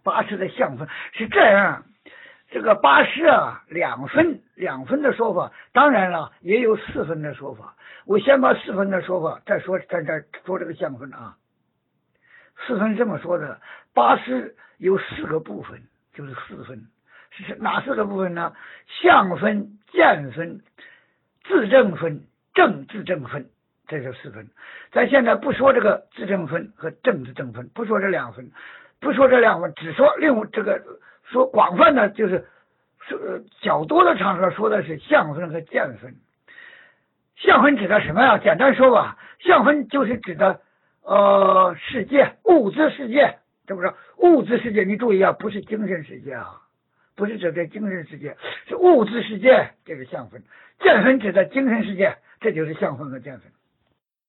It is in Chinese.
八识的相分是这样。这个八识啊，两分的说法，当然了，也有四分的说法。我先把四分的说法再说，在这说这个相分啊。四分这么说的，八识有四个部分，就是四分。是哪四个部分呢？相分、见分、自证分、正自证分，这是四分。咱现在不说这个自证分和正自证分，不说这两分，只说这个说广泛的，就是较多的场合说的是相分和见分。相分指的什么呀？简单说吧，相分就是指的世界，物质世界，是不是？物质世界，你注意啊，不是精神世界啊，不是指的精神世界，是物质世界，这个相分。见分指的精神世界，这就是相分和见分。